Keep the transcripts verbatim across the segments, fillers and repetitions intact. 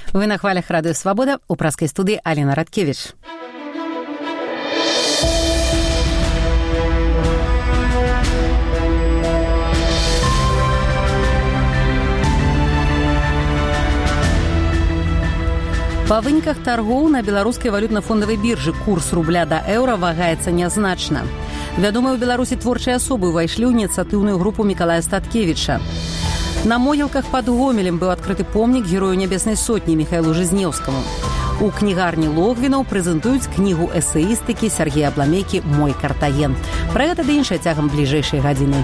Вы на хвалях Радио Свобода, у праской студии Алина Радкевич. Па выніках таргоў на беларускай валютна-фондавай біржы курс рубля да еўра вагаецца нязначна. Вядомыя ў Беларусі творчыя асобы ўвайшлі ў ініцыятыўную групу Мікалая Статкевіча. На могілках пад Гомелем быў адкрыты помнік герою Нябеснай сотні Міхаілу Жизнеўскаму. У кнігарні Логвінаў прэзентуюць кнігу эсэістыкі Сергея Абламейкі «Мой Картаген». Пра гэта ды іншае цягам бліжэйшай гадзіны.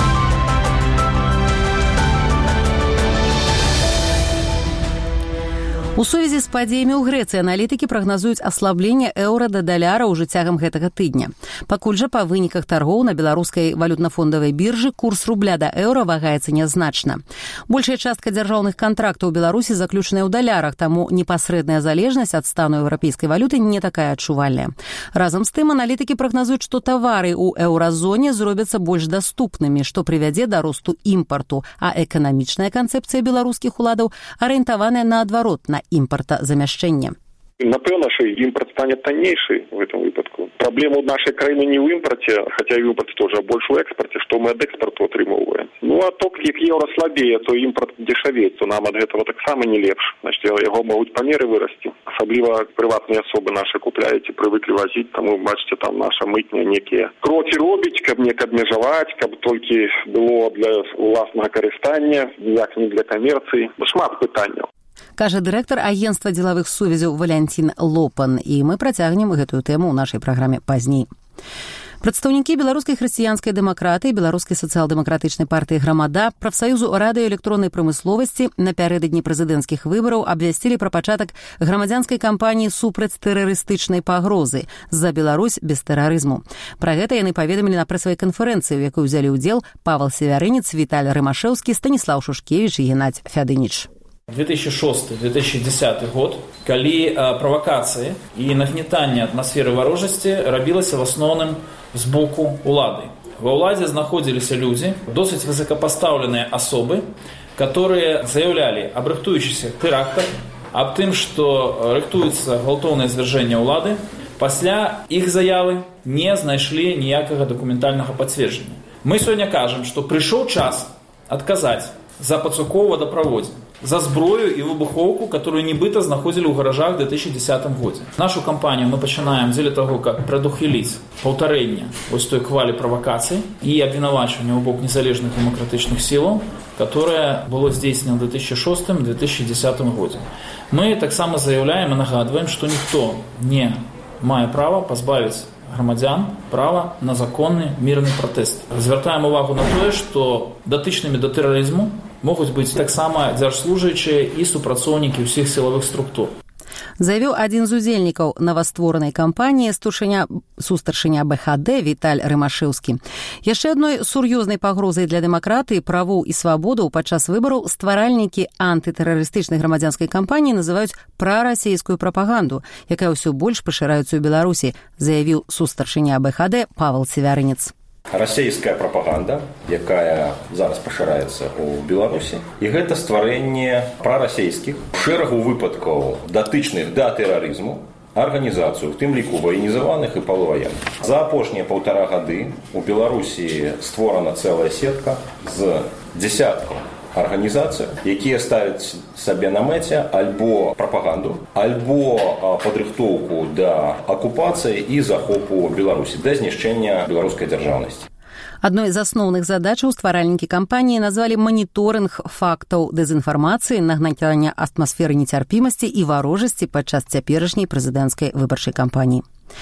У сувязі з падзеямі ў Грэцыі аналітыкі прагназуюць аслабленне еўра да даляра ўжо цягам гэтага тыдня. Пакуль жа па выніках таргоў на беларускай валютна-фондавай біржы курс рубля да еўра вагаецца нязначна. Большая частка дзяржаўных кантрактаў у Беларусі заключаная ў далярах, таму непасрэдная залежнасць ад стану еўрапейскай валюты не такая адчувальная. Разам з тым аналітыкі прагназуюць, што тавары ў еўразоне зробяцца больш даступнымі, што прывядзе да росту імпарту, а эканамічная канцэпцыя беларускіх уладаў арыентаваная наадварот на імпартазамяшчэнне. Напэўна, що імпорт стане таннейший в этом выпадку. Проблема нашей краіны не ў імпорте, хотя и імпорт тоже, а больше ў экспорте, что мы ад экспорту атрымоўваем. Ну, а то, як еўра слабее, то імпорт дешавець, то нам ад гэтага таксама не лепш. Значит, яго могуць памеры вырасці. Асабліва прыватныя асобы наши купляюць і прывыклі вазіць, таму, бачыце, там наша мытня некія крокі робіць, каб неяк абмежаваць, каб толькі было для уласнага карыстання, ніяк не для камерцыі. Шмат пытанняў. Кажа дырэктар агенцтва дзелавых сувязяў Валянцін Лопан, і мы працягнем гэтую тэму ў нашай праграме пазней. Прадстаўнікі беларускай хрысціянскай дэмакратыі, беларускай сацыял-дэмакратычнай партыі «Грамада», прафсаюзу радыёэлектроннай прамысловасці напярэдадні прэзідэнцкіх выбараў абвясцілі пра пачатак грамадзянскай кампаніі супраць тэрарыстычнай пагрозы «За Беларусь без тэрарызму». Пра гэта яны паведамілі на прэсавай канферэнцыі, у якой узялі ўдзел Павел Севярынец, Віталь Рымашэўскі, Станіслаў Шушкевіч і Геннадзь Фядыніч. две тысячи шестой - две тысячи десятый год, калі правакацыі і нагнетанне атмасферы варожасці рабілася в асноўным з боку улады. Ва ўладзе знаходзіліся людзі, досыць высокопоставленыя асобы, которые заявлялі аб рыхтуючыся тэрактах, аб тым, што рыхтуецца гвалтоўнае звяржэнне ўлады. Пасля іх заявы не знайшлі ніякага дакументальнага пацверджання. Мы сёння кажам, што прыйшоў час адказаць за пацукоў вадаправодзе, за зброю і выбухоўку, которую нібыта знаходзілі ў гаражах у две тысячи десятым годзе. Нашу кампанію мы пачынаем дзеля таго, каб прадухіліць паўтарэнне вось той хвалі правакацый і абвінавачвання ў бок незалежных дэмакратычных сілаў, которое было здзейснена ў две тысячи шостым - две тысячи десятым годзе. Мы таксама заяўляем і нагадваем, што ніхто не мае права пазбавіць грамадзян права на законны мірны пратэст. Звяртаем увагу на тое, што датычнымі да тэрарызму могуць быць таксама дзяржслужачыя і супрацоўнікі ўсіх сілавых структур. Заявіў адзін з удзельнікаў новастворанай кампаніі сустаршыня бэ ха дэ Віталь Рымашэўскі. Яшчэ адной сур'ёзнай пагрозай для дэмакратыі, правоў і свабодаў падчас выбараў стваральнікі антытэрарыстычнай грамадзянскай кампаніі называюць прарасійскую прапаганду, якая ўсё больш пашыраецца ў Беларусі, заявіў сустаршыня бэ ха дэ Павел Севярынец. Расійская прапаганда, якая зараз пашыраецца ў Беларусі, і гэта стварэнне прарасійскіх шэрагу выпадкаў датычных да тэрарызму арганізацыю, у тым ліку ваенізаваных і палуваенных. За апошнія паўтара гады ў Беларусі створана цэлая сетка з дзясяткаў арганізацый, якія ставяць сабе на мэце альбо прапаганду, альбо падрыхтоўку да акупацыі і захопу Беларусі, да знішчэння беларускай дзяржаўнасці. Адной з асноўных задачаў стваральнікі кампаніі назвалі маніторынг фактаў дэзінфармацыі, нагнятання атмасферы нецярпімасці і варожасці падчас цяперашняй прэзідэнцкай выбарчай кампаніі.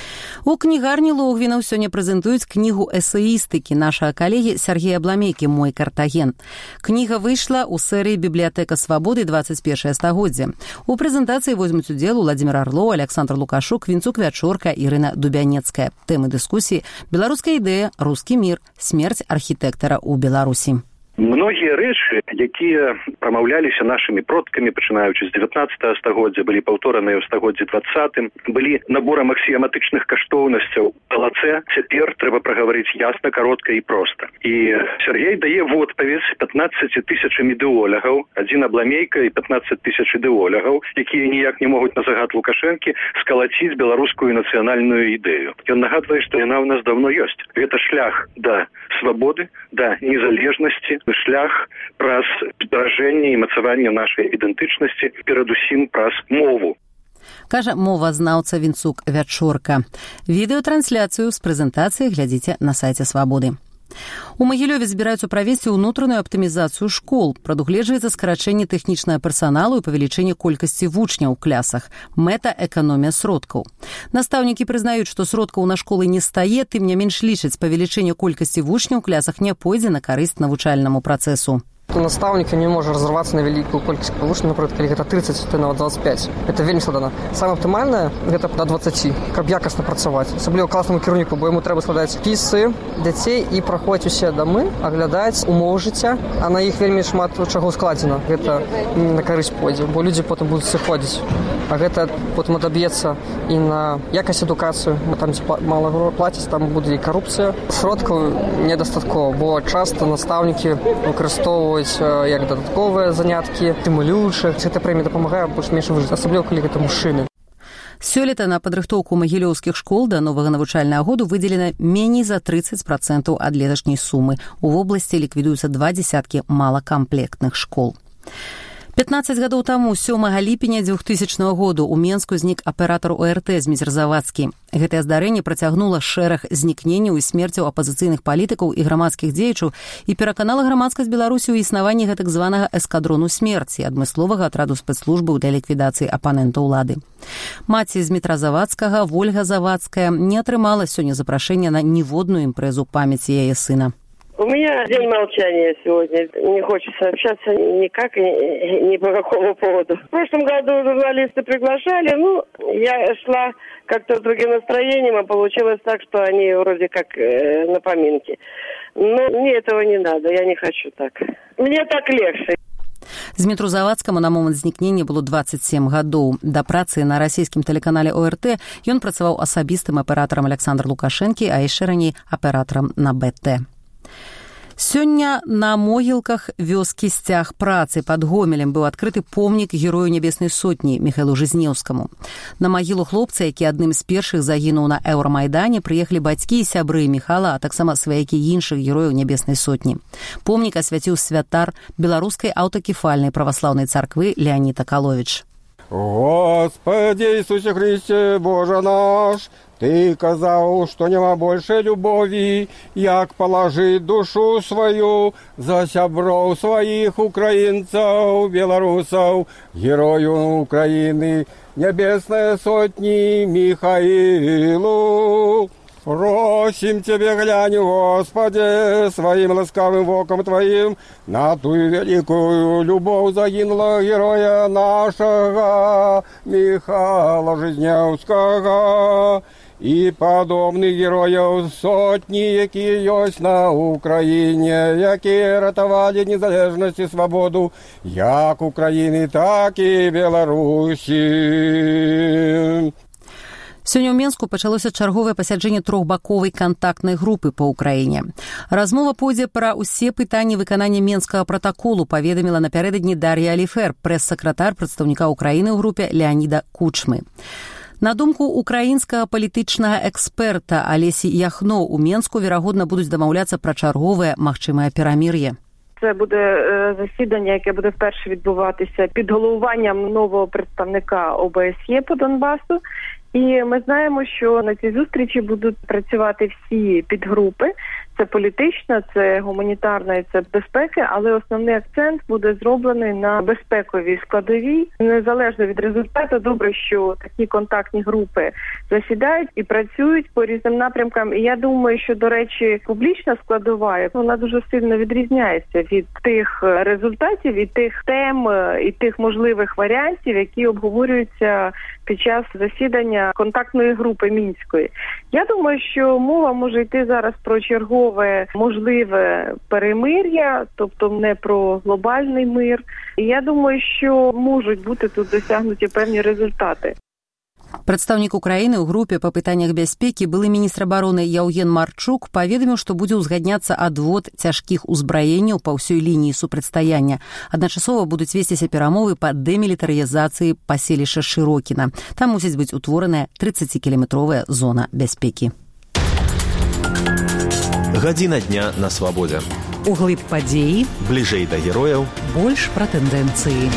У кнігарні Логвінаў сёння прэзентуюць кнігу эсэістыкі нашага калегі Сергея Абламейкі «Мой Картаген». Кніга выйшла ў серыі «Бібліятэка свабоды двадцать первое стагоддзе». У прэзентацыі возьмуць удзел Уладзімір Арлоў, Александр Лукашук, Вінцук Вячорка, Ірына Дубянецкая. Тэмы дыскусіі «Беларуская ідэя», «Рускі мір», «Смерць архітэктара ў Беларусі». Многія рэчы, якія прамаўляліся нашымі продкамі, пачынаючы з дзевятнаццатага стагоддзя, былі паўтораныя ў стагоддзі двадцатым, былі наборам аксіяматычных каштоўнасцяў галацэ. Цяпер трэба прагаварыць ясна, каротка і проста. І Сергей дае водпаведь пятнаццаці тысячам ідэолягаў, адзін абламейка і пятнаццаць тысяч ідэолягаў, якія ніяк не могуць на загад Лукашэнкі скалаціць беларускую нацыянальную ідэю. Ён нагадвае, што яна ў нас даўно ёсць. Гэта шлях да свабоды, да незалежнасці, шлях праз зберажэнне і мацаванне нашай ідэнтычнасці, перадусім праз мову. Кажа мовазнаўца Вінцук Вячорка. Відэатрансляцыю з прэзентацыяй глядзіце на сайце Свабоды. У Магілёве збіраюцца правесці ўнутраную аптымізацыю школ. Прадугледжваецца скарачэнне тэхнічнага персаналу і павелічэнне колькасці вучняў у клясах. Мэта эканомія сродкаў. Настаўнікі прызнаюць, што сродкаў на школы не стае, тым не менш лічаць, павелічэнне колькасці вучняў у клясах не пойдзе на карысць навучальнаму працэсу. Настаўнік не можа разрывацца на вялікую колькасць вучняў, напрыклад, калі гэта трыццаць, то на дваццаць пяць. Гэта вельмі складана. Самае аптымальнае гэта да дваццаці, каб якасна працаваць. Асабліва класнаму кіраўніку, бо яму трэба складаць спісы дзяцей і праходзіць усе дамы, аглядаць умовы жыцця, а на іх вельмі шмат чаго складзена. Гэта на карысць пойдзе, бо людзі потым будуць сыходзіць. А гэта потым адаб'ецца і на якасць адукацыю. Там мала плаціць, там будзе і карупцыя. Сродкаў недастаткова, бо часта настаўнікі выкарыстоўваюць як дадатковыя заняткі, стымулюючы. Гэта прэмія дапамагае больш-менш выжыць, асабліва калі гэта мужчыны. Сёлета на падрыхтоўку магілёўскіх школ да новага навучальнага году выдзелена меней за трыццаць працэнтаў ад леташняй сумы. У вобласці ліквідуюцца два дзесяткі малакамплектных школ. пятнаццаць гадоў таму, сёмага ліпеня двухтысячнага году, у Менску знік аператар о эр тэ Зміцер-Завадскі. Гэтае здарэнне працягнула шэраг знікненняў і смерцяў апазіцыйных палітыкаў і грамадскіх дзеячаў і пераканала грамадскасць Беларусі ў існаванні гэтак званага эскадрону смерці, адмысловага атраду спецслужбаў для ліквідацыі апанента ўлады. Маці Змітра-Завадскага, Вольга Завадская, не атрымала сёння запрашэння на ніводную імпрэзу памяці яе сына. У меня день молчания сегодня. Не хочется общаться никак, ни, ни по какому поводу. В прошлом году журналисты приглашали, ну, я шла как-то с другим настроением, а получилось так, что они вроде как э, на поминке. Но мне этого не надо, я не хочу так. Мне так легче. Змітру Завадскаму на момант знікнення было дваццаць сем гадоў. Да працы на расійскім тэлеканале о эр тэ ён працаваў асабістым аператарам Александра Лукашэнкі, а яшчэ раней аператарам на бэ тэ. Сёння на могілках вёскі Сцяг працы пад Гомелем быў адкрыты помнік герою Нябеснай сотні Міхайлу Жизнеўскаму. На магілу хлопца, які адным з першых загінуў на Еўрамайдане, прыехалі бацькі і сябры Міхала, а таксама сваякі іншых герояў Нябеснай сотні. Помнік асвяціў святар беларускай аўтакефальнай праваслаўнай царквы Леонід Акаловіч. Господи Иисусе Христе, Боже наш, Ты казаў, што няма большай любові, як палажыць душу сваю за сяброў сваіх украінцаў, беларусаў, герою Украіны, Нябеснай сотні Михаилу. Просим Тебе, глянь, Господи, своим ласкавым воком Твоим на ту великую любовь загинула героя нашего Михала Жизнеўскага и подобных героев сотни, якія ёсць на Украине, якія ратавалі незалежнасць і свабоду як Украины, так и Беларусі. Сёння ў Менску пачалося чарговае пасяджэнне трохбаковай кантактнай групы па ўкраіне. Размова пойдзе пра ўсе пытанні выканання Менскага пратаколу, паведаміла напярэдадні Дар'я Аліфер, прэс-сакратар прадстаўніка Украіны ў групе Леаніда Кучмы. На думку украінскага палітычнага эксперта Алесі Яхно, у Менску, верагодна, будуць дамаўляцца пра чарговае магчымае перамір'е. Це буде засідання, яке буде вперше відбуватися під головуванням нового представника о бэ ес є по Донбасу. І ми знаємо, що на цій зустрічі будуть працювати всі підгрупи. Це політична, це гуманітарна і це безпеки, але основний акцент буде зроблений на безпековій складовій. Незалежно від результату, добре, що такі контактні групи засідають і працюють по різним напрямкам. І я думаю, що, до речі, публічна складова, вона дуже сильно відрізняється від тих результатів, і тих тем, і тих можливих варіантів, які обговорюються під час засідання контактної групи Мінської. Я думаю, що мова може йти зараз про чергову тимчасове можливе перемир'я, тобто не про глобальний мир. І я думаю, що можуть бути тут досягнуті певні результати. Прадстаўнік Украіны ў групе па пытаннях бяспекі былы міністр абароны Яўген Марчук паведаміў, што будзе ўзгадняцца адвод цяжкіх узбраенняў па ўсёй лініі супрацьстаяння. Адначасова будуць весціся перамовы па дэмілітарызацыі паселішча Шырокіна. Там мусіць быць утвораная трыццацікіламетровая зона бяспекі. Гадзіна дня на свабодзе. Углыб падзеі, бліжэй да герояў, больш пра тэндэнцыі.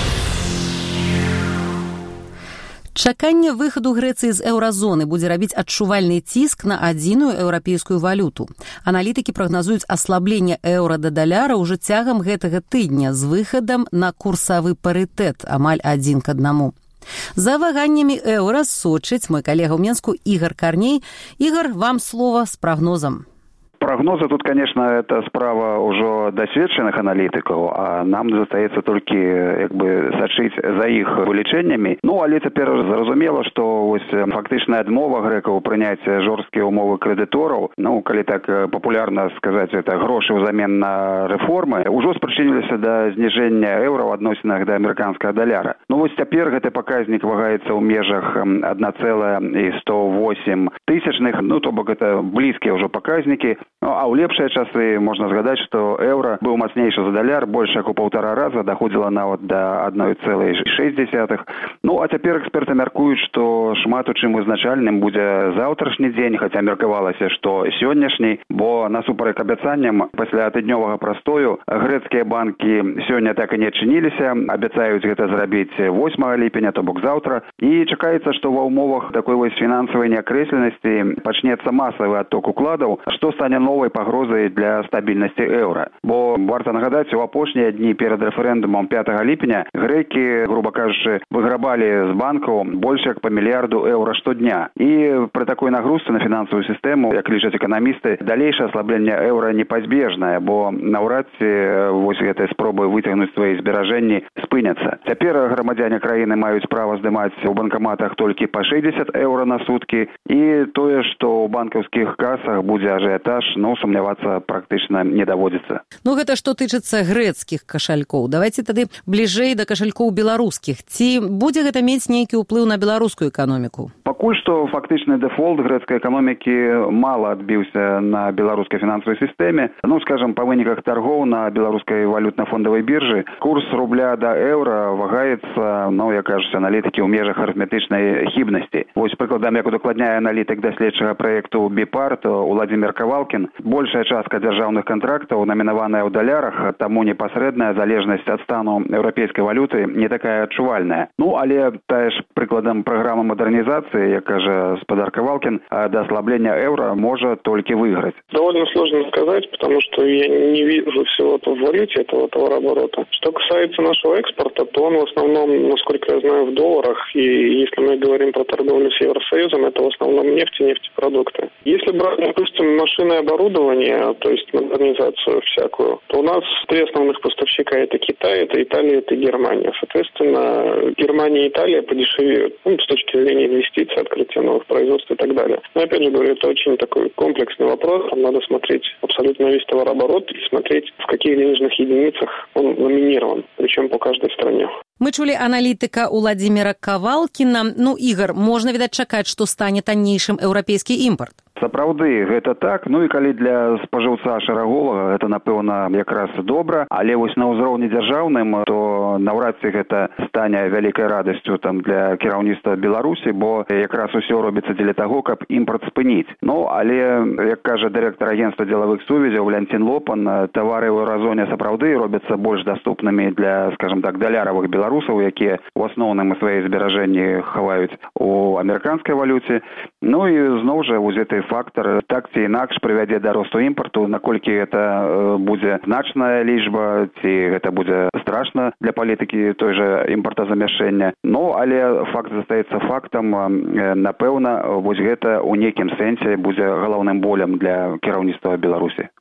Чаканне выхаду Грэцыі з еўразоны будзе рабіць адчувальны ціск на адзіную еўрапейскую валюту. Аналітыкі прагназуюць аслабленне еўра да даляра ўжо цягам гэтага тыдня з выхадам на курсавы парытэт амаль адзін к аднаму. За ваганнямі еўра сочыць мой калега ў Менску Ігар Карней. Ігар, вам слова з прагнозам. Прогнозы тут, конечно, это справа уже досведченных аналитиков, а нам застаецца толькі як бы сачыць за іх вылічэннямі. Ну, але цяпер зразумела, што ось фактычная адмова грэкаў прыняць жорсткія умовы крэдытораў, ну, калі так папулярна сказаць, это грошы ўзамен на рэформы, ужо спрычыніліся да зніжэння еўра ў адносінах да амерыканскага даляра. Ну, вось цяпер гэты паказнік вагаецца ў межах адна цэлая сто восемь тысячных, ну, то бок это блізкія ўжо паказнікі. Ну, а ў лепшыя часы можна згадаць, што еўра быў мацнейшы за даляр, больш як у паўтара раза, даходзіла нават да адна цэлая шэсць дзесятых. Ну, а цяпер эксперты мяркуюць, што шмат у чым вызначальным будзе заўтрашні дзень, хаця меркавалася, што сённяшні, бо насуперак абяцанням пасля тыднёвага прастою грэцкія банкі сёння так і не адчыніліся, абяцаюць гэта зрабіць восьмага ліпеня, то бок заўтра, і чакаецца, што ва ўмовах такой вось фінансавай неакрэсленасці пачнецца масавы адток укладаў, што стане новай пагрозай для стабільнасці еўра. Бо варта нагадаць, у апошнія дні перад рэферэндумам пятага ліпеня грэкі, груба кажучы, выграбалі з банкаў больш як па мільярду еўра штодня. І пры такой нагрузцы на фінансавую сістэму, як лічаць эканамісты, далейшае аслабленне еўра непазбежнае, бо наўрад ці вось гэтай спробы выцягнуць свае зберажэнні спыняцца. Цяпер грамадзяне краіны маюць права здымаць у банкаматах толькі па шэсцьдзесят еўра на суткі, і тое, што ў банкаўскіх касах будзе ажыятаж, ну, сумнявацца практычна не даводзіцца. Ну, гэта што тычыцца грэцкіх кашалькоў. Давайце тады бліжэй да кашалькоў беларускіх. Ці будзе гэта мець нейкі ўплыў на беларускую эканоміку? Пакуль што фактычны дэфолт грэцкай эканомікі мала адбіўся на беларускай фінансавай сістэме. Ну, скажам, па выніках таргоў на беларускай валютна-фондавай біржы курс рубля да еўра вагаецца, ну, як кажуць аналітыкі, ў межах арыфметычнай хібнасці. Вось прыкладам, як удакладняе аналітык даследчага праекту Біпарт Уладзімір Кавалкін, большая частка дзяржаўных кантрактаў намінаваная ў далярах, таму непасрэдная залежнасць ад стану еўрапейскай валюты не такая адчувальная. Ну, але тая ж прыкладам праграма мадэрнізацыі, як кажа спадар Кавалкін, да аслаблення еўра можа толькі выйграць. Довольно сложно сказать, потому что я не вижу всего в валюте этого товарооборота. Что касается нашего экспорта, то он в основном, насколько я знаю, в долларах. И если мы говорим про торговлю с Евросоюзом, это в основном нефть и нефтепродукты. Если брать, допустим, машины оборудование, то есть модернизацию всякую, то у нас три основных поставщика — это Китай, это Италия, это Германия. Соответственно, Германия и Италия подешевеют, ну, с точки зрения инвестиций, открытия новых производств и так далее. Но опять же говорю, это очень такой комплексный вопрос. Там надо смотреть абсолютно весь товарооборот и смотреть, в каких денежных единицах он номинирован, причем по каждой стране. Мы чулі аналітыка Уладзіміра Кавалкіна. Ну, Ігар, можна, відаць, чакаць, што стане таннейшым еўрапейскі імпорт? Сапраўды, гэта так. Ну і калі для спажыўца шараговага гэта, напэўна, якраз добра, але вось на ўзроўні дзяржаўным, то наўрад ці гэта стане вялікай радасцю там для кіраўніцтва Беларусі, бо якраз усё робіцца дзеля таго, каб імпорт спыніць. Ну, але, як кажа дырэктар агенцтва дзелавых сувязяў Валянцін Лопан, тавары ў еўразоне сапраўды робяцца больш даступнымі для, скажам так, даляравых беларусаў, якія ў асноўным свае зберажэнні хаваюць у амерыканскай валюце. Ну і зноў жа вось гэты фактор так ці інакш прывядзе да росту імпарту, наколькі гэта будзе значная лічба, ці гэта будзе страшна для палітыкі той жа імпартазамяшчэння. Ну, але факт застаецца фактам. Напэўна, вось гэта ў нейкім сэнсе будзе галоўным болем для кіраўніцтва Беларусі.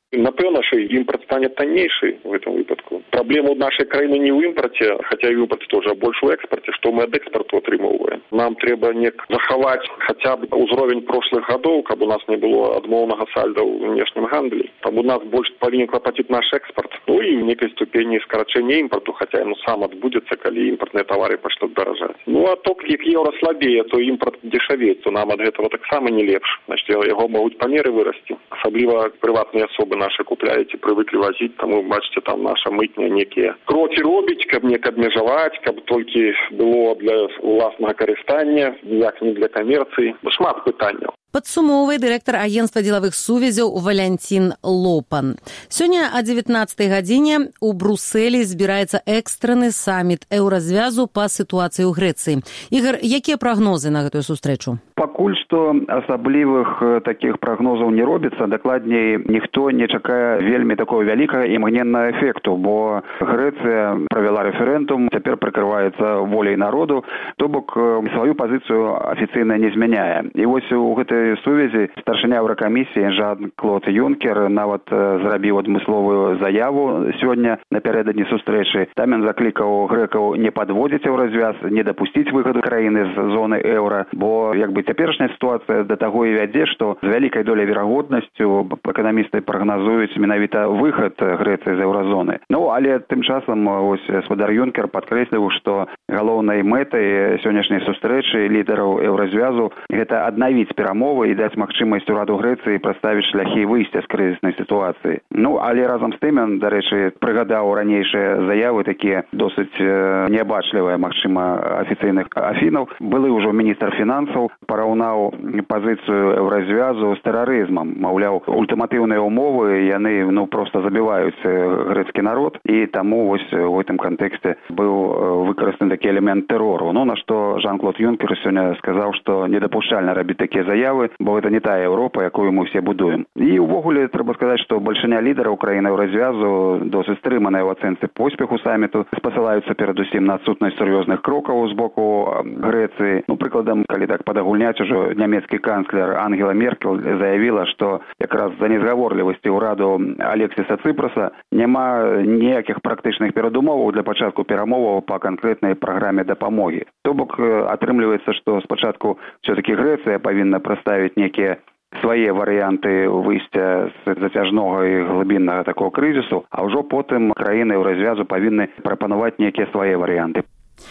Напэўна, что импорт станет таннейший в этом выпадку. Проблема у нашей краины не в импорте, хотя и в импорте тоже, а больше в экспорте, что мы от экспорту атрымоўваем. Нам трэба не захаваць хотя бы уровень прошлых годов, как у нас не было адмоўнага сальда ў внешнім гандлі. Там у нас больше павінен клапаціць наш экспорт. Ну и в некой ступени скорочения импорту, хотя ну сам отбудется, коли импортные товары пачнут даражаць. Ну а то, як евро слабее, то импорт дешавеет, то нам от этого так само не лепш. Значит, его могут памеры вырасти. Особливо приватные особы наши купляете, привыкли возить, там вы бачите, там наша мытня некие кроки робить, каб не обмежевать, каб только было для власного користання, як не для коммерции. Шмат пытанняў. Падсумоўвае дырэктар агенцтва дзелавых сувязяў Валянцін Лопан. Сёння о дзевятнаццатай гадзіне у Брусэлі збіраецца экстраны саміт еўразвязу па сітуацыі ў Грэцыі. Ігор, якія прагнозы на гэтую сустрэчу? Пакуль што асаблівых такіх прагнозаў не робіцца, дакладней ніхто не чакае вельмі такого вялікага імгненнага эфекту, бо Грэцыя правяла рэферэндум, цяпер прыкрываецца воляй народу, то бок сваю пазіцыю афіцыйна не змяняе. І вось у гэтай сувязі старшыня Еўракамісіі Жан-Клод Юнкер нават зрабіў адмысловую заяву сёння напярэдадні сустрэчы. Там ён заклікаў грэкаў не падводзіць еўразвяз, не дапусціць выхаду краіны з зоны еўра, бо як бы цяперашняя сітуацыя да таго і вядзе, што з вялікай доляй верагоднасцю эканамісты прагназуюць менавіта выхад Грэцыі з еўразоны. Ну, але тым часам ось спадар Юнкер падкрэсліў, што галоўнай мэтай сённяшняй сустрэчы лідараў еўразвязу гэта аднавіць перамовы і даць магчымасць ураду Грэцыі прадставіць шляхі выйсця з крызіснай сітуацыі. Ну, але разам з тым ён, дарэчы, прыгадаў ранейшыя заявы такія досыць неабачлівыя, магчыма, афіцыйных афінаў. Былы ўжо міністр фінансаў параўнаў пазіцыю еўразвязу з тэрарызмам. Маўляў, ультыматыўныя ўмовы, яны, ну, проста забіваюць грэцкі народ, і таму вось у гэтым кантэксце быў выкарыстаны такі элемент тэрору. Ну, на што Жан-Клод Юнкер сёння сказаў, што недапушчальна рабіць такія заявы, бо гэта не тая Еўропа, якую мы ўсе будуем. І ўвогуле трэба сказаць, што бальшыня лідараў краін еўразвязу досыць стрыманая ў ацэнцы поспеху саміту, спасылаюцца перадусім на адсутнасць сур'ёзных крокаў з боку Грэцыі. Ну, прыкладам, калі так падагульняць, ужо нямецкі канцлер Ангела Меркель заявіла, што якраз за незгаворлівасці ўраду Алексіса Цыпраса няма ніякіх практычных перадумоваў для пачатку перамоваў па канкрэтнай праграме дапамогі. То бок атрымліваецца, што спачатку все-таки Грэцыя павінна прадставіць некія свае варыянты выйсця з зацяжнога і глыбіннага такого крызісу, а ўжо потым краіны еўразвязу павінны прапанаваць некія свае варыянты.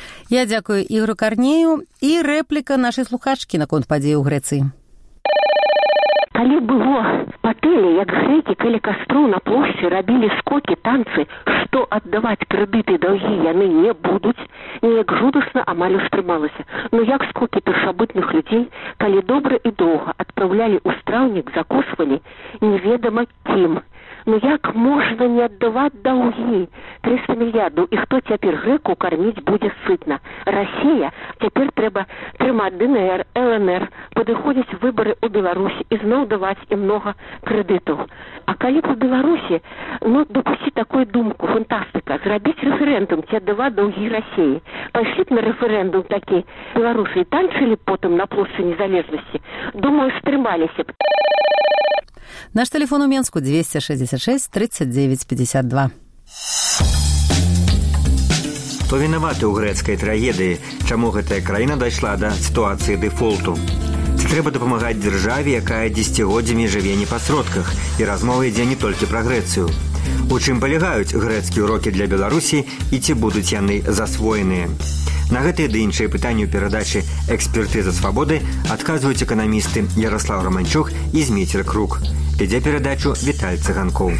Я дзякую Ігору Карнею. І рэпліка нашай слухачкі наконт падзей у Грэцыі. Калі было патэлі, як грэкі, калі кастру на плошчы рабілі скокі, танцы, што аддаваць крэдыты даўгі яны не будуць, неяк жудасна амаль устрымалася. Ну як скокі першабытных людзей, калі добра і доўга адпраўлялі ў страўнік, закусвалі неведама кім. Ну як можна не аддаваць даўгі? трыста мільярдаў. І хто цяпер грэку карміць будзе сытна? Расія? Цяпер трэба трымаць ДНР, ЛНР, падыходзіць выбары ў Беларусі і зноў даваць ім многа крэдытаў. А калі б у Беларусі, ну, допусціць такую думку, фантастыка, зрабіць рэферэндум ці аддаваць даўгі Расіі. Пайшлі б на рэферэндум такі беларусы і танчылі потым на плошчы незалежнасці. Думаю, стрымаліся б. Наш телефон у Менску двести шестьдесят шесть тридцать девять пятьдесят два. Хто вінаваты ў грэцкай трагедыі? Чаму гэтая краіна дайшла да сітуацыі дэфолту? Ці трэба дапамагаць дзяржаве, якая дзесяцігоддзямі жыве не па сродках, і размова ідзе не толькі пра Грэцыю. У чым палягаюць грэцкія урокі для Беларусі і ці будуць яны засвоеныя? На гэтыя ды іншыя пытанні ў перадачы «Экспертыза свабоды» адказваюць эканамісты Ярослав Романчук і Зміцер Крук. Ідзе перадачу Віталь Цыганкоў.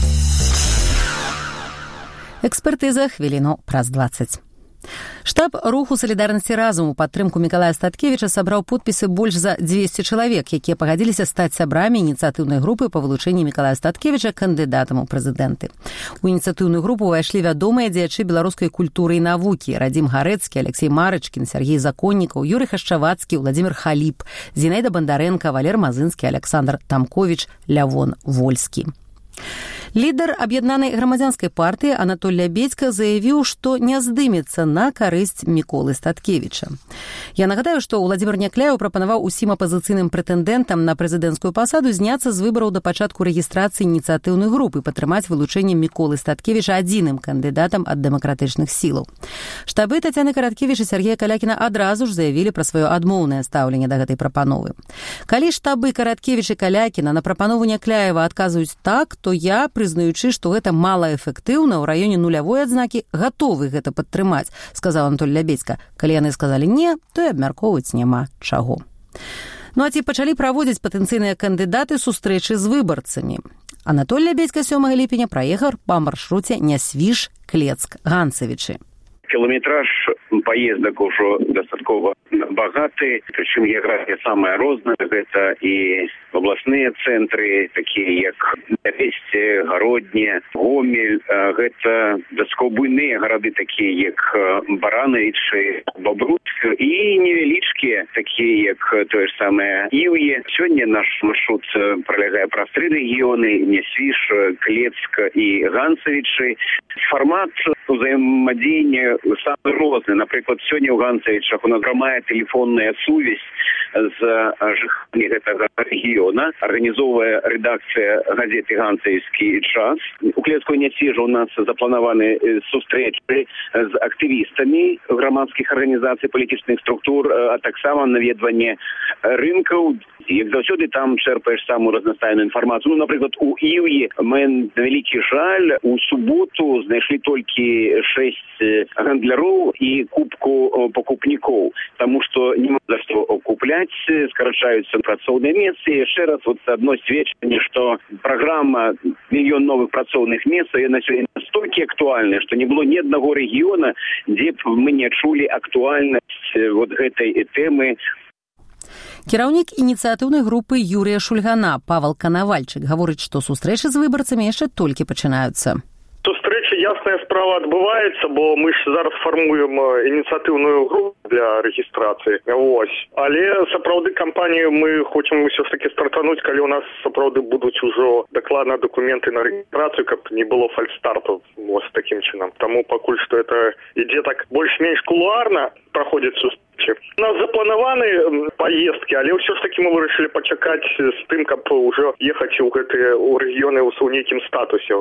Экспертыза хвіліну праз дваццаць. Штаб руху «Салідарнасці разум» у падтрымку Мікалая Статкевіча сабраў подпісы больш за дзвесце чалавек, якія пагадзіліся стаць сябрамі ініцыятыўнай групы па вылучэнні Мікалая Статкевіча кандыдатам у прэзідэнты. У ініцыятыўную групу ўвайшлі вядомыя дзеячы беларускай культуры і навукі: Радзім Гарэцкі, Алексей Марачкін, Сергей Законнікаў, Юрый Хашчавацкі, Владзімир Халіп, Зінаіда Бандарэнка, Валер Мазынскі, Александр Тамковіч, Лявон Вольскі. Лідар аб'яднанай грамадзянскай партыі Анатоль Лябедзька заявіў, што не здымецца на карысць Міколы Статкевіча. Я нагадаю, што Владзімір Някляеў прапанаваў усім апазіцыйным прэтэндэнтам на прэзідэнцкую пасаду зняцца з выбараў да пачатку рэгістрацыі ініцыятыўнай групы, падтрымаць вылучэнне Міколы Статкевіча адзіным кандыдатам ад дэмакратычных сілаў. Штабы Тацяны Караткевіч і Сергея Калякіна адразу ж заявілі пра сваё адмоўнае стаўленне да гэтай прапановы. Калі штабы Караткевіч і Калякіна на прапанову Някляева адказваюць так, то я, прызнаючы, што гэта малаэфектыўна, ў раёне нулявой адзнакі гатовы гэта падтрымаць, сказаў Анатоль Лябедзька. Калі яны сказалі не, то і абмяркоўваць няма чаго. Ну а ці пачалі праводзіць патэнцыйныя кандыдаты сустрэчы з выбарцамі? Анатоль Лябедзька сёмага ліпеня праехаў па маршруце Нясвіж-Клецк-Ганцавічы. Кілометраж поездок ужо дастаткова багаты, прычым геаграфія самая розная, гэта і обласныя цэнтры, такія як Весце, Гародне, Гомель, гэта дастаткова буйныя гарады, такія як Баранавічы, Бобруйск, і невялічкія, такія як тое ж самае Іўе. Сёння наш маршрут пралягае праз тры рэгіёны: Нясвіж, Клецк і Ганцавічы. Фармат узаемадзеяння самы розны. Напрыклад, сёння ў Ганцавічах у нас прамая тэлефонная сувязь з жыхарамі гэтага рэгіёна. Арганізоўвае рэдакцыя газеты «Ганцавічскі час». У Клецку і Нясвіжу у нас запланаваны сустрэчы з актывістамі грамадскіх арганізацый, палітычных структур, а таксама наведванне рынкаў. Як заўсёды там чэрпаеш самую разнастайную інфармацыю. Ну, напрыклад, у Іўе мы, на вялікі жаль, у суботу знайшлі толькі шэсць гандляроў і купку пакупнікоў, таму што нема за што купляць, скарачаюцца працоўныя месцы. І яшчэ раз вот адно сведчанне, што праграма «Мільён новых працоўных месцаў» яна сёння настолькі актуальная, што не было ні аднаго рэгіёна, дзе б мы не чулі актуальнасць вот гэтай тэмы. Кіраўнік ініцыятыўнай групы Юрія Шульгана Павел Канавальчык гаворыць, што сустрэчы з выбарцамі яшчэ толькі пачынаюцца. Сустрэча, ясная справа, адбываецца, бо мы ж зараз фармуем ініцыятыўную групу для рэгістрацыі. Вось. Але сапраўды кампанію мы хочам ўсё ж таки стартануць, калі у нас сапраўды будуць ужо дакладна дакументы на рэгістрацыю, каб не было фальстарту. Вось такім чынам. Таму пакуль што это ідзе так больш-менш кулуарна, праходзіць сустрэча. У нас запланаваны поездки, але ўсё ж таки мы вырашылі пачакаць з тым, каб ўжо ехаць у гэтыя у рэгіёны ў нейкім статусе.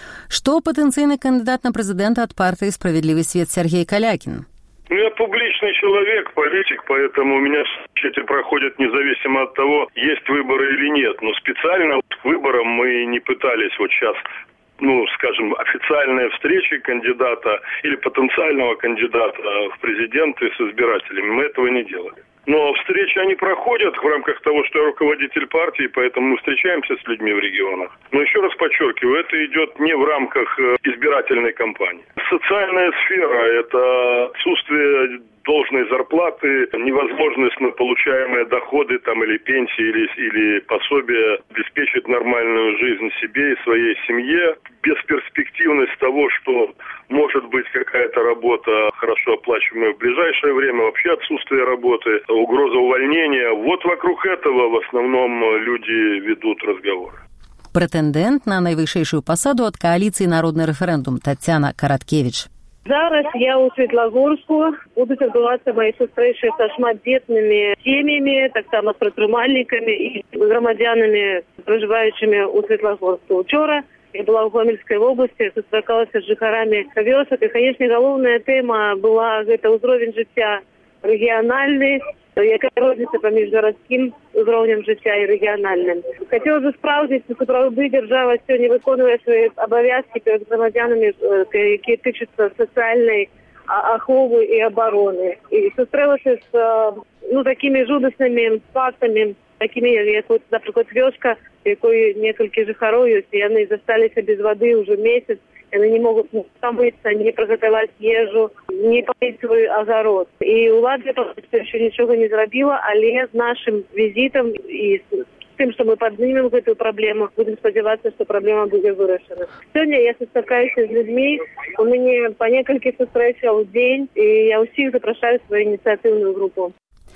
Што патэнцыйны кандыдат на прэзідэнта ад партыі «Справедливый свет» Сергей Калякин? Ну, я публичный человек, политик, поэтому у меня эти проходят независимо от того, есть выборы или нет. Но специально к выборам мы не пытались вот сейчас, ну, скажем, официальные встречи кандидата или потенциального кандидата в президенты с избирателями. Мы этого не делали. Но встречи они проходят в рамках того, что я руководитель партии, поэтому мы встречаемся с людьми в регионах. Но еще раз подчеркиваю, это идет не в рамках избирательной кампании. Социальная сфера – это отсутствие должной зарплаты, невозможность на получаемые доходы там, или пенсии, или, или пособия обеспечить нормальную жизнь себе и своей семье. Бесперспективность того, что может быть какая-то работа хорошо оплачиваемая в ближайшее время, вообще отсутствие работы, угроза увольнения. Вот вокруг этого в основном люди ведут разговоры. Прэтэндэнт на найвышэйшую пасаду ад кааліцыі «Народны рэферэндум» Тацяна Караткевіч. Зараз я у Светлагорску. Будуць адбывацца мои сустрэчы са шматдзетнымі сем'ямі, таксама з прадпрымальнікамі і грамадзянамі, пражываючымі ў Светлагорску. Учора я была ў Гомельскай вобласці, сустракалася з жыхарамі вёсак, і, канешне, галоўная тэма была гэта ўзровень жыцця рэгіянальны, якая розніца паміж гарадскім узроўнем жыцця і рэгіянальным. Хацела бы спраўдзіць, што сапраўды дзяржава сёння выконвае свае абавязкі перад грамадзянамі, якія тычацца сацыяльнай аховы і абароны. І сустрэлася з ну, такімі жудаснымі фактамі, такімі, як, вот, напрыклад, вёска, якой некалькі жыхароў ёсць, і яны засталіся без вады ўжо месяц, яны не могуць памыцца, не прыгатаваць ежу, не паліць свой агарод. І ўлада яшчэ нічога не зрабіла, але з нашым візітам і з тым, што мы паднімем гэтую праблему, будем спадзявацца, што праблема будзе вырашана. Сёння я сустракаюся з людзьмі, у мяне па некалькі сустрэчаў у дзень, і я ўсіх запрашаю сваю ініцыятыўную групу.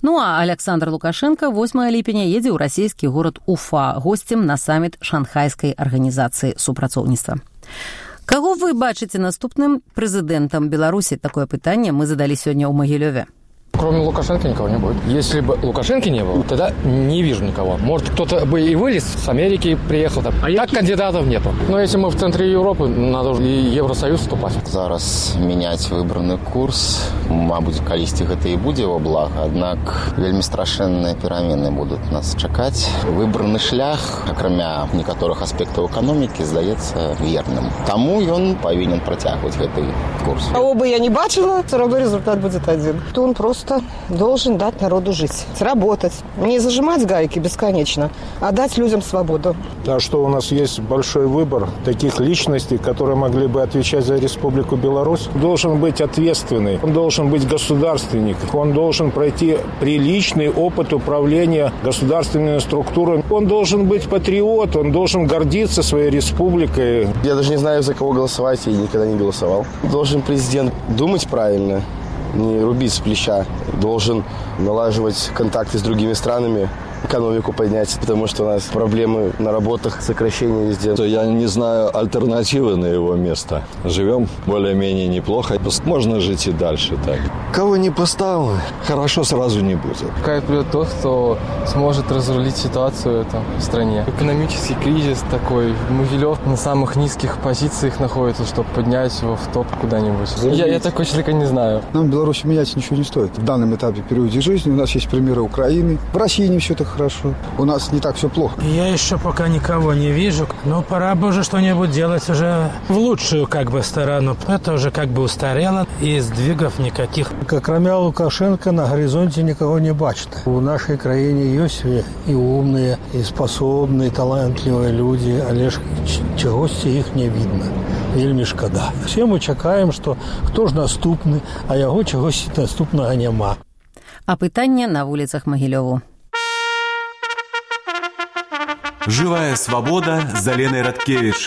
Ну а Александр Лукашенко восьмага ліпеня едзе ў расійскі горад Уфа госцем на саміт шанхайскай арганізацыі супрацоўніцтва. Каго вы бачыце наступным прэзідэнтам Беларусі? Такое пытанне мы задалі сёння ў Магілёве. Кроме Лукашенко никого не будет. Если бы Лукашенко не было, тогда не вижу никого. Может, кто-то бы и вылез с Америки, приехал там. А так кандидатов нету. Но если мы в центре Европы, надо и Евросоюз вступать. Зараз менять выбраны курс, мабуть, калісьці гэта і будзе во блага, аднак вельмі страшэнныя перамены будуць нас чакаць. Выбраны шлях, акрамя некаторых аспектаў эканомікі, здаецца верным. Таму ён павінен працягваць гэты курс. Кого бы я не бачила, все равно результат будет один. То он просто должен дать народу жить, работать. Не зажимать гайки бесконечно, а дать людям свободу. А что у нас есть большой выбор таких личностей, которые могли бы отвечать за Республику Беларусь. Должен быть ответственный, он должен быть государственник, он должен пройти приличный опыт управления государственными структурами. Он должен быть патриот, он должен гордиться своей республикой. Я даже не знаю, за кого голосовать, я никогда не голосовал. Должен президент думать правильно, не рубить с плеча, должен налаживать контакты с другими странами, экономику поднять, потому что у нас проблемы на работах, сокращения везде. Я не знаю альтернативы на его место. Живем более-менее неплохо. Можно жить и дальше так. Кого не поставил, хорошо сразу не будет. Какая придет тот, кто сможет разрулить ситуацию там, в стране. Экономический кризис такой. Могилев на самых низких позициях находится, чтобы поднять его в топ куда-нибудь. Я, я такой человека не знаю. Нам в Беларуси менять ничего не стоит. В данном этапе периоде жизни у нас есть примеры Украины. В России не все так хорошо. У нас не так все плохо. Я еще пока никого не вижу, но пора бы уже что-нибудь делать уже в лучшую как бы сторону. Это уже как бы устарело и сдвигов никаких. Кроме Лукашенко на горизонте никого не бачит. У нашей краине есть и умные, и способные, талантливые люди, але ж чагосьці их не видно. Вельмі шкада. Все мы чакаем, что хто ж наступны, а яго чагось наступнага няма. А пытанне на вуліцах Магілёву. Живая свобода з Аленай Радкевіч.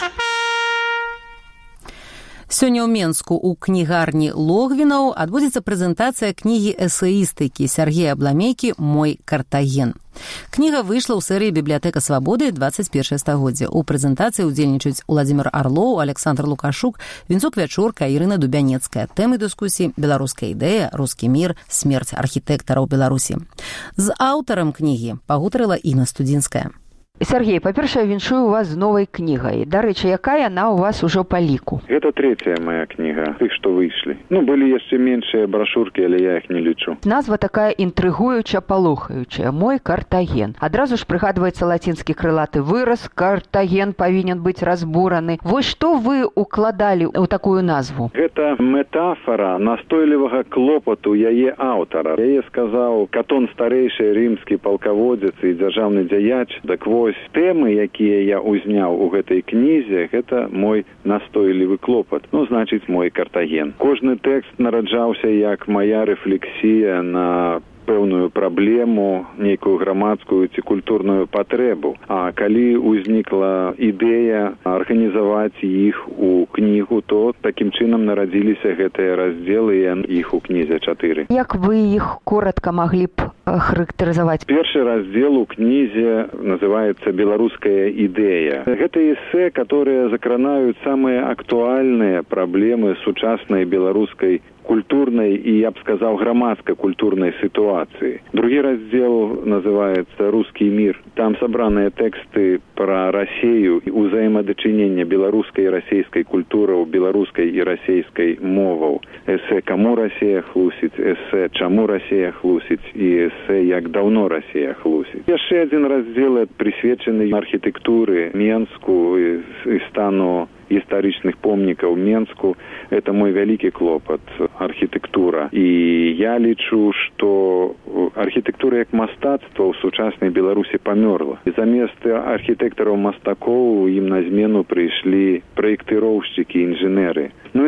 Сёння ў Менску ў кнігарні Логвінаў адбудзецца прэзентацыя кнігі эсэістыкі Сергея Абламейкі «Мой Картаген». Кніга выйшла ў серыі «Бібліятэка свабоды» двадцать першае стагоддзе. У прэзентацыі ўдзельнічаюць Уладзімир Арлоў, Александр Лукашук, Вінцук Вячорка, Ірына Дубянецкая. Тэмы дыскусіі «Беларуская ідэя», «Рускі мір», «Смерць архітэктараў Беларусі». З аўтарам кнігі пагутарыла Інна Студзінская. Сергей, па-першае, віншую вас з новай кнігай. Дарэчы, якая яна ў вас ужо па ліку? Гэта третья моя кніга, тых, што выйшлі. Ну, былі яшчэ меншыя брашуркі, але я іх не лічу. Назва такая інтрыгуюча, палохаючая. «Мой Картаген». Адразу ж прыгадваецца лацінскі крылаты выраз «Картаген павінен быць разбураны». Вось што вы укладалі ў такую назву? Гэта метафора настойлівага клопату яе аўтара. Яе сказаў Катон старэйшы, рымскі палкаводзец і дзяржаўны дзяяч. Так вось, тэмы, якія я узняў у гэтай кнізе, гэта мой настойлівы клопат. Ну, значыць, мой Картаген. Кожны тэкст нараджаўся як мая рэфлексія на пэўную праблему, нейкую грамадскую ці культурную патрэбу. А калі ўзнікла ідэя арганізаваць іх у кнігу, то такім чынам нарадзіліся гэтыя раздзелы і іх у кнізе чатыры. Як вы іх коротка маглі б характарызаваць? Першы раздзел у кнізе называецца «Беларуская ідэя». Гэта эсэ, которые закранаюць самыя актуальныя праблемы сучаснай беларускай культурной и, я бы сказал, громадско-культурной ситуации. Другой раздел называется «Русский мир». Там собраны тексты про Россию и взаимодочинение белорусской и российской культуры, белорусской и российской моваў. Эссе «Кому Россия хлусить», эссе «Чаму Россия хлусить» и эссе «Як давно Россия хлусить». Еще один раздел присвячены архитектуре Менску и, и стану историчных помнікаў Менску. Это мой вялікі клопат, архітэктура. І я лічу, што архітэктура як мастацтва ў сучаснай Беларусі памёрла. І замест архітэктараў-мастакоў ім на змену прыйшлі праектыроўшчыкі, інжынеры. Ну і нарэшце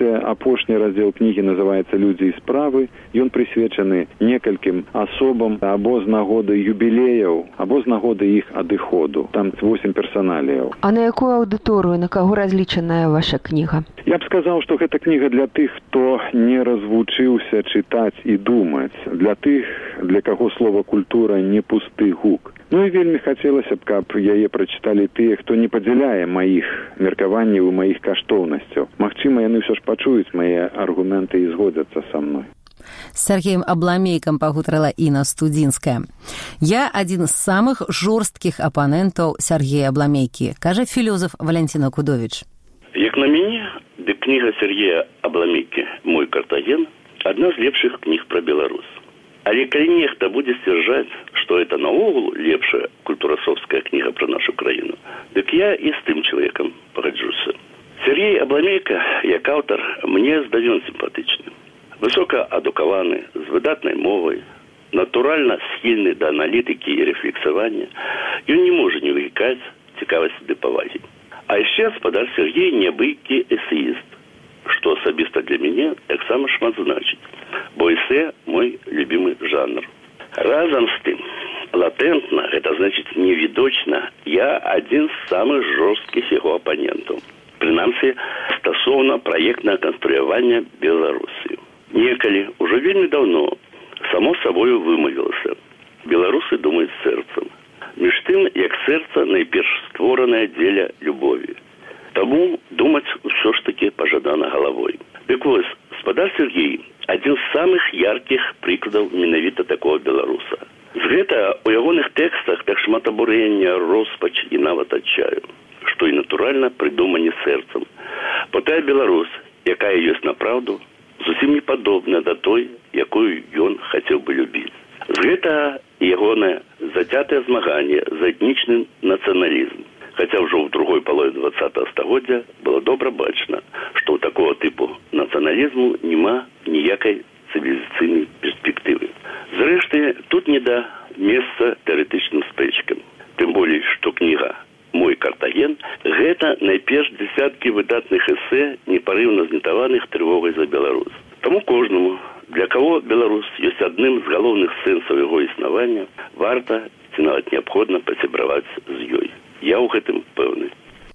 апошні раздзел кнігі называецца «Людзі і справы». Ён прысвечаны некалькім асобам або з нагоды юбілеяў, або з нагоды іх адыходу. Там восемь персаналіяў. А на якую аўдыторыю, на каго разлічаная ваша кніга? Я б сказаў, што гэта кніга для тых, хто не развучыўся чытаць і думаць. Для тых, для каго слова «культура» не пусты гук. Ну і вельмі хацелася б, каб яе прачыталі тыя, хто не падзяляе маіх меркаванняў і маіх каштоўнасцяў. Магчыма, яны ўсё ж пачуюць мае аргументы і згодзяцца са мной. С Сергеем Абламейком пагутарыла Інна Студзінская. Я адзін з самых жорсткіх апанентаў Сергея Абламейкі, кажа філёзаф Валянцін Акудовіч. Як на мяне, дык кніга Сергея Абламейкі «Мой Картаген» адна з лепшых кніг пра Беларусь. Але калі нехта будзе сцвярджаць, што это наогул лепшая культурасоўская кніга пра нашу краіну, дык я і з тым чалавекам пагаджуся. Сергей Абламейка, як аўтар, мне здавён сімпатычны. Высока адукаваны, з выдатнай мовай, натуральна схільны да аналітыкі і рэфлексавання, ён не можа не выклікаць цікавасці ды павагі. А яшчэ гаспадар Сергей неабыйкі эсеіст, што асабіста для мяне таксама шмат значыць, бо эсэ мой любімы жанр. Разам з тым, латэнтна, гэта значыць невідочна, я адзін з самых жорсткіх яго апанентаў. Прынамсі, стасоўна праектнага канструявання Беларусі. Некалі, ужо вельмі даўно, само сабою вымавілася. Беларусы думаюць сэрцам. Між тым, як сэрца найперш створанае дзеля любові. Таму думаць усё ж такі пажадана галавой. Дык вось, гаспадар Сергей адзін з самых яркіх прыкладаў менавіта такого беларуса. З гэта ў ягоных тэкстах так шмат абурэння, роспач і нават адчаю, што і натуральна прыдумані сэрцам. Бо тая Беларусь, якая ёсць напраўду, зусім не падобна да той, якую ён хацеў бы любіць. З гэта ягонае зацятае змаганне за этнічны нацыяналізм. Хаця ўжо ў другой палове двадцатага стагоддзя было добра бачна, што ў такого тыпу нацыяналізму няма ніякай цывілізацыйнай перспектывы. Зрэшты, тут не да месца тэарэтычным спрэчкам. Тым болей, што кніга «Мой Картаген» – гэта найперш дзесяткі выдатных эсэ, непарыўна знітаваных трывогай за Беларусь. Таму кожнаму, для каго Беларусь ёсць адным з галоўных сэнсаў яго існавання, варта ці нават неабходна пасябраваць з ёй. Я ў гэтым пэўны.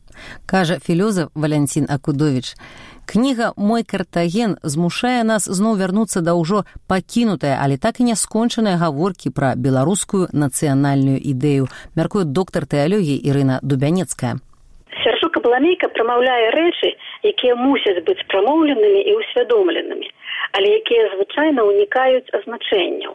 Кажа філёзаф Валянцін Акудовіч. Кніга «Мой Картаген» змушае нас зноў вярнуцца да ўжо пакінутае, але так і не скончаныя гаворкі пра беларускую нацыянальную ідэю, мяркуе доктар тэалогіі Ірына Дубянецкая. Сяржук Абламейка прамаўляе рэчы, якія мусяць быць прамоўленымі і ўсвядомленымі, але якія звычайна ўнікаюць азначэнняў.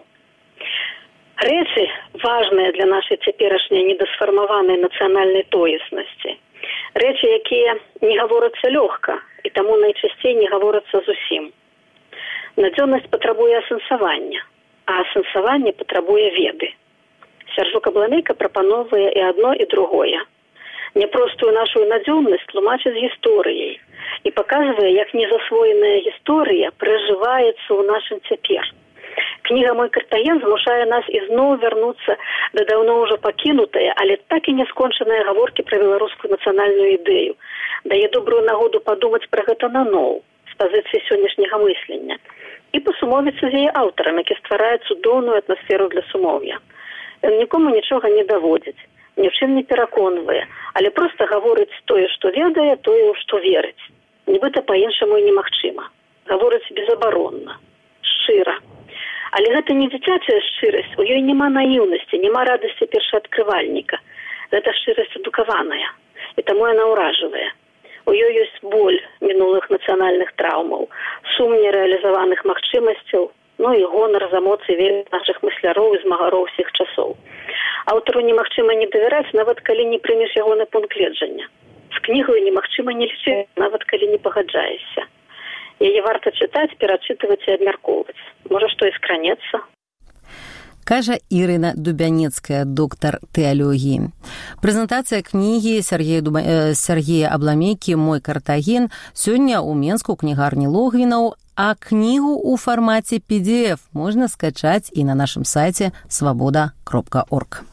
Рэчы важныя для нашай цяперашняй недасфармаванай нацыянальнай тоеснасці. Рэчы, якія не гаворацца лёгка, і таму найчасцей не гаворацца зусім. Надзённасць патрабуе асэнсавання, а асэнсаванне патрабуе веды. Сяржук Абламейка прапановвае і адно, і другое. Няпростую нашу надзённасць тлумачыць гісторыяй і паказвае, як незасвоеная гісторыя пражываецца ў нашым цяпер. Кніга «Мой Картаген» змушае нас ізноў вярнуцца да даўно ўжо пакінутыя, але так і не скончаныя гаворкі пра беларускую нацыянальную ідэю. Дае добрую нагоду падумаць пра гэта наноў, з пазіцыі сённяшняга мыслення, і пасумовіцца з яе аўтарам, які стварае цудоўную атмасферу для сумоўя. Ён нікому нічога не даводзіць, ні ў чым не пераконвае, але проста гаворыць тое, што ведае, тое, у што верыць. Нібыта па-іншаму і немагчыма. Гаворыць безабаронна, шчыра. Але гэта не дзіцячая шчырасць, у ёй няма наіўнасці, няма радасці першаадкрывальніка. Гэта шчырасць адукаваная, і таму яна ўражвае. У ёй ёсць боль мінулых нацыянальных траўмаў, сум нерэалізаваных магчымасцяў, ну і гонар за эмоцыі вельмі нашых мысляроў і змагароў усіх часоў. Аўтару немагчыма не давяраць, нават калі не прымеш ягоны пункт гледжання. З кнігаю немагчыма не лічыць, нават калі не пагаджаешся. Яе варта чытаць, перачытваць і абмяркоўваць. Можа, што і скранецца. Кажа Ірына Дубянецкая, доктар тэалогіі. Прэзентацыя кнігі Сергея, Дуба... э, Сергея Абламейкі «Мой Картаген» сёння ў Менску ў кнігарні Логвінаў, а кнігу ў фармаце пі ді эф можна скачаць і на нашым сайце свабода кропка орг.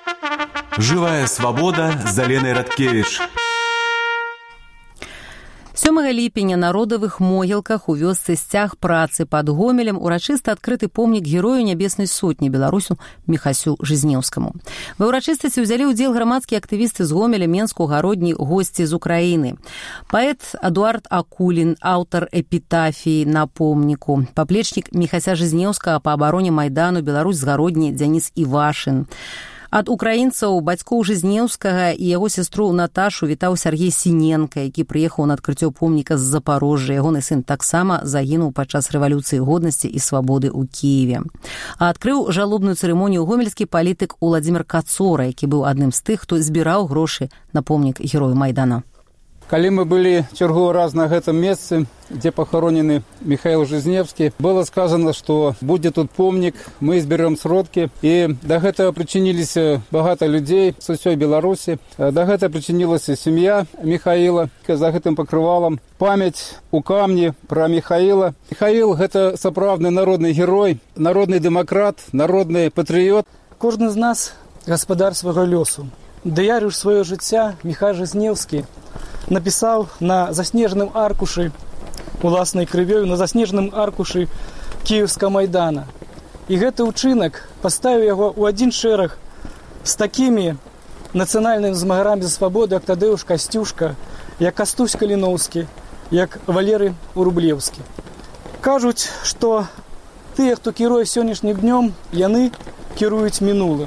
Живая свобода з Аленой Радкевич. сёмага ліпеня на родавых могілках у вёсцы Сцяг працы пад Гомелем урачыста адкрыты помнік герою Нябеснай сотні беларусу Міхасю Жизнеўскаму. Ва ўрачыстасці ўзялі ўдзел грамадскія актывісты з Гомеля, Менску, Гародні, госці з Украіны. Паэт Эдуард Акулін, аўтар эпітафіі на помніку, паплечнік Міхася Жизнеўскага па абароне Майдану, Беларусь з Гародні Дзяніс Івашын. Ад украінцаў бацькоў Жизнеўскага і яго сястру Наташу вітаў Сергей Сіненка, які прыехаў на адкрыццё помніка з Запарожжа. Ягоны сын таксама загінуў падчас рэвалюцыі годнасці і свабоды ў Кіеве. А адкрыў жалобную цырымонію гомельскі палітык Уладзімір Кацора, які быў адным з тых, хто збіраў грошы на помнік герою Майдана. Калі мы былі чарговы раз на гэтым месцы, дзе пахаронены Міхаіл Жизнеўскі, было сказано, што будзе тут помнік, мы зберем сродкі. І да гэтага прычыніліся багата людзей з усёй Беларусі. Да гэтага прычынілася сям'я Міхаіла. За гэтым пакрывалам памяць у камні пра Міхаіла. Міхаіл – гэта сапраўдны народны герой, народны дэмакрат, народны патрыёт. Кожны з нас гаспадар свайго лёсу. Дыярыш сваё жыцця Міхай Жизнеўскі напісаў на заснежаным аркушы уласнай крывёю, на заснежаным аркушы Кіеўскага Майдана. І гэты ўчынак паставіў яго ў адзін шэраг з такімі нацыянальнымі змагарамі за свабоду, як Тадэуш Касцюшка, як Кастусь Каліноўскі, як Валерый Урублеўскі. Кажуць, што тыя, хто кіруе сённяшнім днём, яны кіруюць мінулым.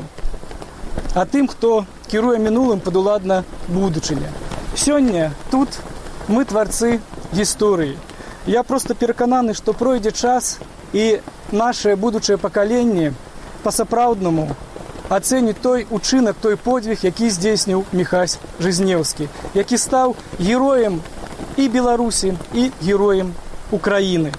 А тым, хто кіруе мінулым, падуладна будучыня. Сёння тут мы тварцы гісторыі. Я проста перакананы, што пройдзе час і нашае будучае пакаленне па-сапраўднаму ацэніць той учынак, той подвиг, які здзейсніў Міхась Жизнеўскі, які стаў героем і Беларусі, і героем Украіны.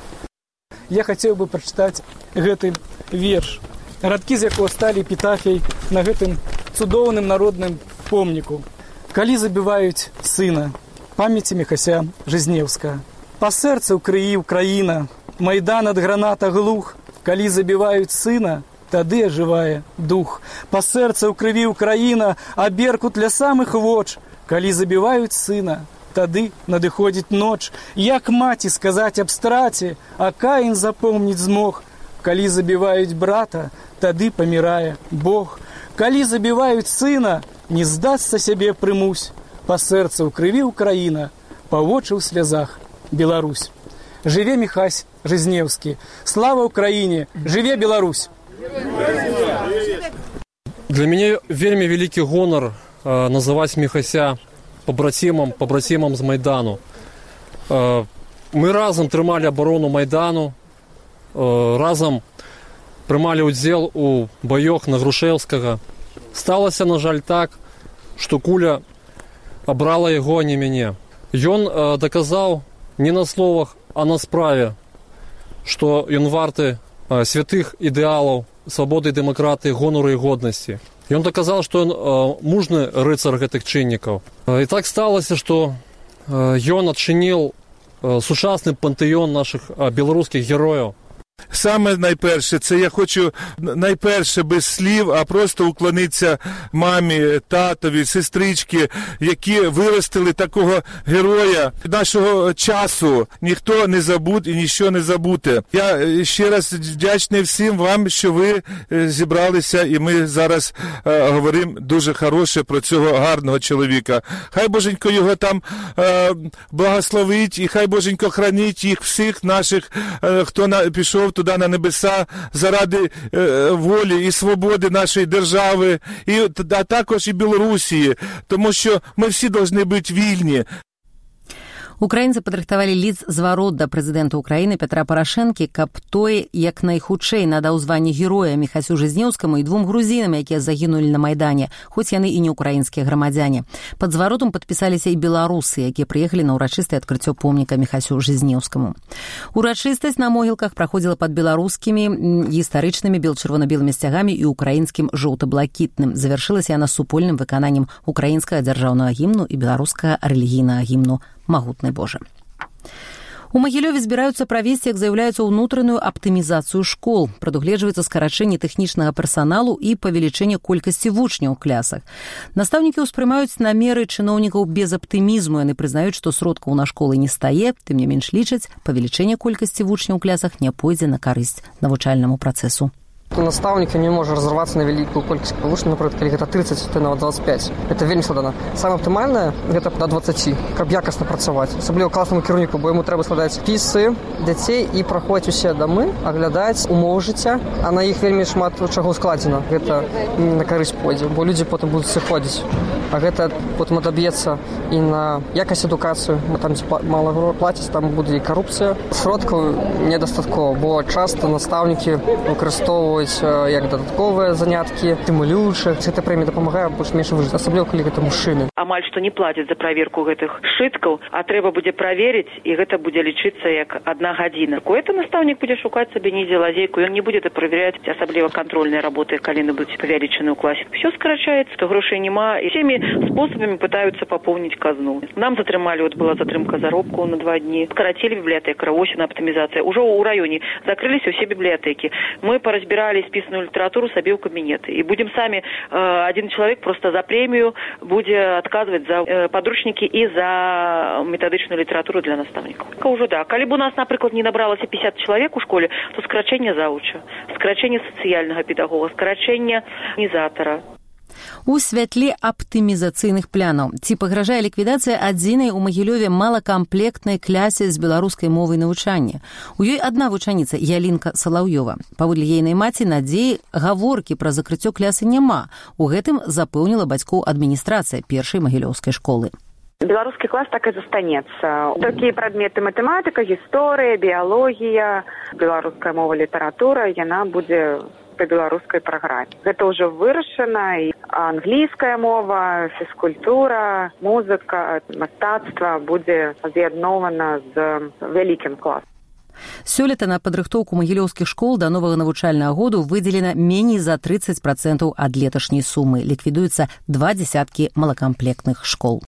Я хацеў бы прачытаць гэты верш, радкі з якога сталі эпітафіяй на гэтым цудоўным народным помніку. Калі забіваюць сына, памяці Міхася Жизнеўскага. Па сэрцы ў крыі Украіна, Майдан ад граната глух. Калі забіваюць сына, тады ажывае дух. Па сэрцы ў крыві Украіна, а беркут ля самых воч. Калі забіваюць сына, тады надыходзіць ноч. Як маці сказаць аб страце, а Каін запомніць змог. Калі забіваюць брата, тады памірае Бог. Калі забіваюць сына, не здасца сябе прымусь. Па сэрцы ў крыві Украіна, па вочы ў слязах Беларусь. Жыве Міхась Жизнеўскі. Слава Украіне! Жыве Беларусь! Для мяне вельмі вялікі гонар э, называць Міхася пабрацімам, пабрацімам з Майдану. Э, мы разам трымалі абарону Майдану, э, разам прымалі ўдзел у баёх на Грушэўскага. Сталася, на жаль, так, што куля абрала яго, а не мяне. Ён э, даказаў не на словах, а на справе, што ён варты э, святых ідэалаў, свабоды, дэмакратыі, гонору і годнасці. Ён даказаў, што ён э, мужны рыцар гэтых чыннікаў. Э, і так сталася, што э, ён адчыніў э, сучасны пантэон нашых э, беларускіх герояў. Саме найперше, це я хочу найперше без слів, а просто уклонитися мамі, татові, сестрички, які виростили такого героя нашого часу. Ніхто не забуд і ніщо не забуте. Я ще раз вдячний всім вам, що ви зібралися, і ми зараз е, говоримо дуже хороше про цього гарного чоловіка. Хай Боженько його там е, благословить, і хай Боженько хранить їх всіх наших, е, хто на, пішов туди на небеса заради е, волі і свободи нашої держави, і, а також і Білорусі, тому що ми всі повинні бути вільні. Украінцы падрыхтавалі ліст-зварот да прэзідэнта Украіны Пятра Парашэнкі, каб той як найхутчэй надаў званне героя Міхасю Жизнеўскаму і двум грузінам, якія загінулі на Майдане, хоць яны і не украінскія грамадзяне. Пад зваротам падпісаліся і беларусы, якія прыехалі на ўрачыстае адкрыццё помніка Міхасю Жизнеўскаму. Урачыстасць на могілках праходзіла пад беларускімі гістарычнымі бел-чырвона-белымі сцягамі і украінскім жоўта-блакітным. Завяршылася яна супольным выкананнем украінскага дзяржаўнага гімну і беларускага рэлігійнага гімну «Магутны Боже». У Магілёве збіраюцца правесці, як заяўляецца, ўнутраную аптымізацыю школ. Прадугледжваецца скарачэнне тэхнічнага персаналу і павелічэнне колькасці вучняў у класах. Настаўнікі ўспрымаюць намеры чыноўнікаў без аптымізму. Яны прызнаюць, што сродкаў на школы не стае, тым не менш лічаць, павелічэнне колькасці вучняў у класах не пойдзе на карысць навучальнаму працэсу. Настаўнік не можа разрывацца на вялікую колькасць вучняў, напрыклад, калі гэта трыццаць, то нават дваццаць пяць. Гэта вельмі складана. Самае аптымальнае гэта да дваццаці, каб якасна працаваць. Асабліва класнаму кіраўніку, бо яму трэба складаць спісы дзяцей і праходзіць усе дамы, аглядаць умовы жыцця, а на іх вельмі шмат чаго складзена. Гэта на карысць пойдзе, бо людзі потым будуць сыходзіць. А гэта потым адаб'ецца і на якасць адукацыю, бо там мала плаціць, там будзе і карупцыя. Сродкаў недастаткова, бо часта настаўнікі выкарыстоўваюць як дадатковыя заняткі, стымулюючыя. Гэта прэмія дапамагае больш-менш выжыць, асабліва калі гэта мужчыны. Амаль што не плацяць за праверку гэтых сшыткаў, а трэба будзе праверыць, і гэта будзе лічыцца як адна гадзіна. Кое-то настаўнік будзе шукаць сабе недзе лазейку, ён не будзе праверяць асабліва кантрольныя работы, калі яны будуць павялічаны ў класе. Все скарачаецца, то грошай няма, і всеми спосабамі пытаюцца папоўніць казну. Нам затрымалі, от была затрымка заробкаў на два дні. Скарацілі бібліятэкара, ось яна аптымізацыя. Ужо ў раёне закрыліся ўсе бібліятэкі. Мы паразбіралі спісаную літаратуру сабе ў кабінеты. І будзем самі, один чалавек просто за прэмію будзе адказваць за падручнікі і за метадычную літаратуру для настаўнікаў. Ужо да. Калі б у нас, напрыклад, не набралася пятьдесят чалавек у школе, то скарачэнне завуча, скарачэнне сацыяльнага педагога, скарачэнне арганізатара. У святле аптымізацыйных планаў. Ці пагражае ліквідацыя адзінай у Магілёве малакамплектнай клясе з беларускай мовай навучання. У ёй адна вучаніца, Ялінка Салаўёва. Паводле ейнай маці надзеі гаворкі пра закрыццё клясы няма. У гэтым запэўніла бацькоў адміністрацыя першай магілёўскай школы. Беларускі клас так і застанецца. Такія прадметы матэматыка, гісторыя, біялогія, беларуская мова, літаратура, яна будзе па беларускай праграме. Гэта ўжо вырашана, і англійская мова, фізкультура, музыка, мастацтва будзе аб'яднована з вялікім класам. Сёлета на падрыхтоўку магілёўскіх школ да новага навучальнага году выдзелена меней за трыццаць працэнтаў ад леташняй сумы. Ліквідуюцца два дзесяткі малакамплектных школ.